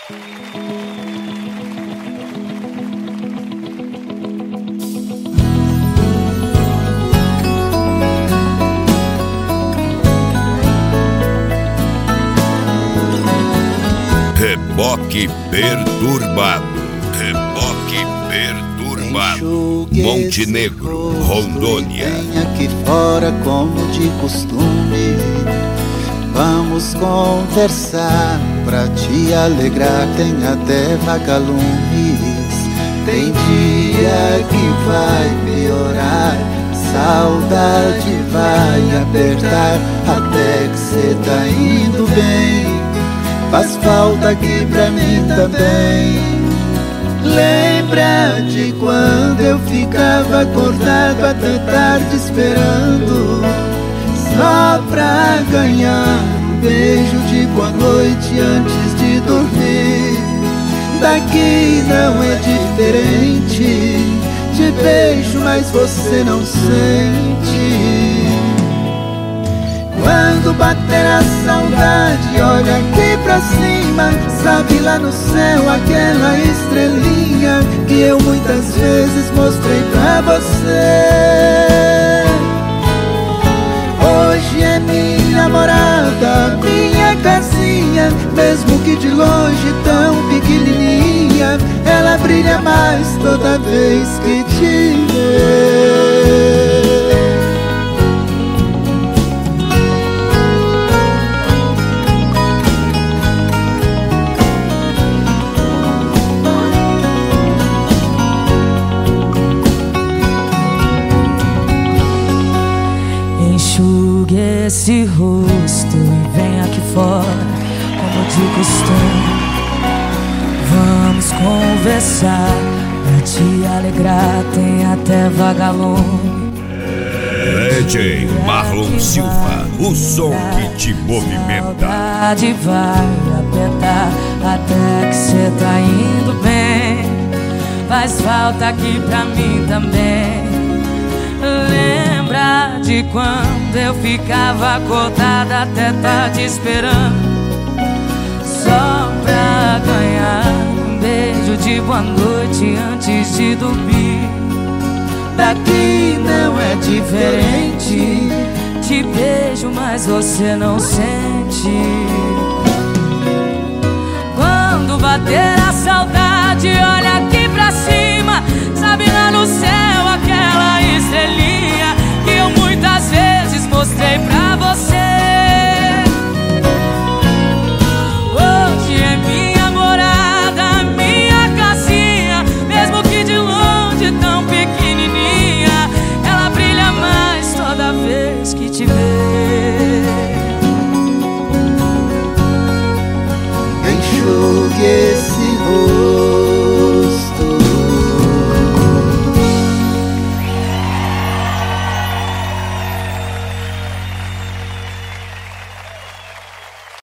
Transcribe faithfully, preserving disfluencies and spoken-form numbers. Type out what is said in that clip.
Reboque perturbado, reboque perturbado, Montenegro, Rondônia. Vem aqui fora como de costume, vamos conversar pra te alegrar. Tem até vagalumes, tem dia que vai piorar, saudade vai apertar, até que cê tá indo bem. Faz falta aqui pra mim também. Lembra de quando eu ficava acordado até tarde esperando, só pra ganhar um beijo de boa noite antes de dormir. Daqui não é diferente, te beijo mas você não sente. Quando bater a saudade, olha aqui pra cima, sabe lá no céu aquela estrelinha que eu muitas vezes mostrei pra você. Hoje é minha morada, minha casinha, mesmo que de longe tão pequenininha, ela brilha mais toda vez que te vê. Enxugue esse rosto e vem aqui fora, como de costume. Vamos conversar pra te alegrar, tem até vagalume. D J Marlon Silva, o som que te movimenta. Saudade vai apertar, até que cê tá indo bem. Faz falta aqui pra mim também. Lembra de quando eu ficava acordada até tarde esperando, só pra ganhar um beijo de boa noite antes de dormir. Daqui não é diferente, te beijo mas você não sente. Quando bater a saudade, olha aqui pra cima, sabe lá no céu aquela estrelinha que eu muitas vezes mostrei pra você. Hoje é minha morada, minha casinha, mesmo que de longe tão pequenininha, ela brilha mais toda vez que te vê. Enxugue esse rosto